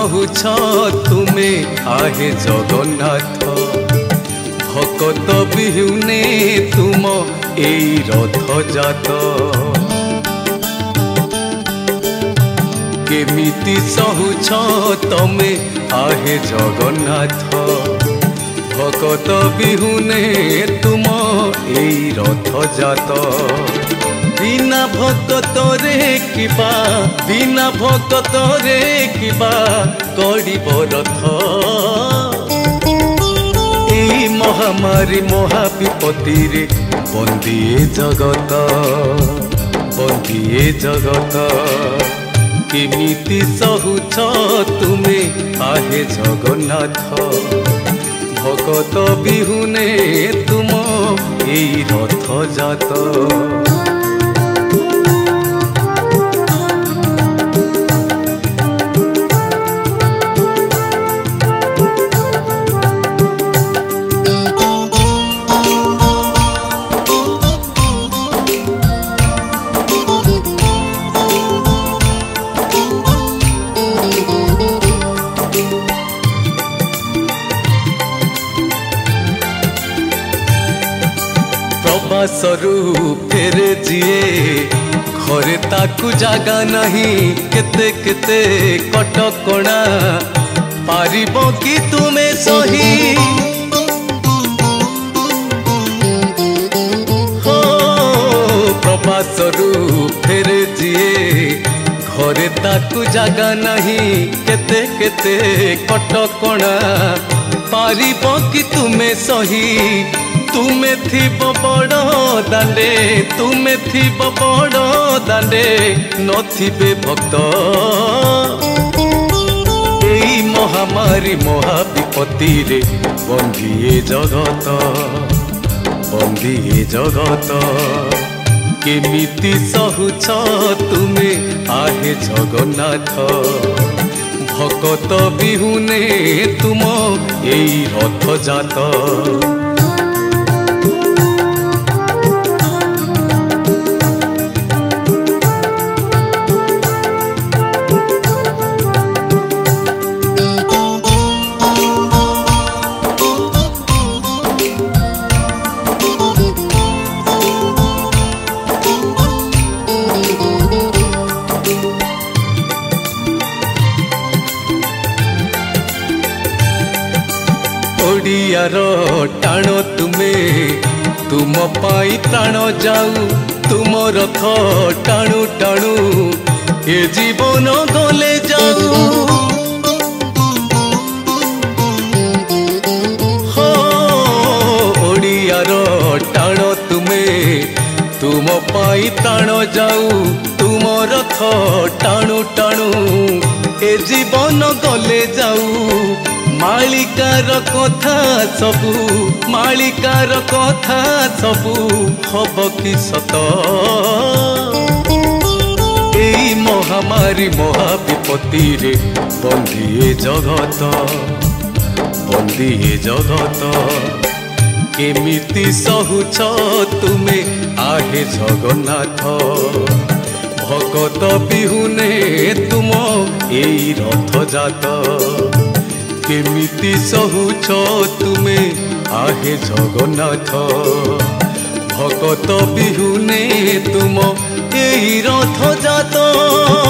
सहुछ तुमे आहे जगन्नाथ भकत बिहुने तुम एई रथ जात केमिति सहुछ तमे आहे जगन्नाथ भकत बिहुने तुम एई रथ जात बिना भगत रे किबा गड़िब रथ एई महामारी महाविपत्ति रे बंदिए जगत केमिति सहुछ तुमे आहे जगन्नाथ भगत बिहुने तुम एई रथ जात प्रवासरू फेरे जिए घरे ताकू जागा नहीं केते केते कटकणा पारिब कि तुमे सही हो प्रवासरू फेरे जिए घरे ताकू जागा नहीं केते केते कटकणा पारिब कि तुमे सही तुमे थिब बड़ दांडे नथिबे भक्त एई महामारी महाविपत्ति रे बंदिए जगत केमिति सहुछ तुमे आहे जगन्नाथ भकत बिहुने तुम एई रथ जात ओडियार टाण तुमे तुम पाई प्राण जाऊ तुम रथ टाणु टाणु ए जीवन गले जाऊ हो ओडियार टाण तुमे तुम पाई प्राण जाऊ तुम रथ टाणु टाणु ए जीवन गले जाऊ मालिकार कथा सबू हब कि सत एई महामारी महाविपत्ति रे बंदिए जगत केमिति सहुछ तुमे आहे जगन्नाथ भगत बिहुने तुम एई रथ जात केमिति सहुछ तुमे आहे जगन्नाथ भगत बिहुने तुम एई रथ जात।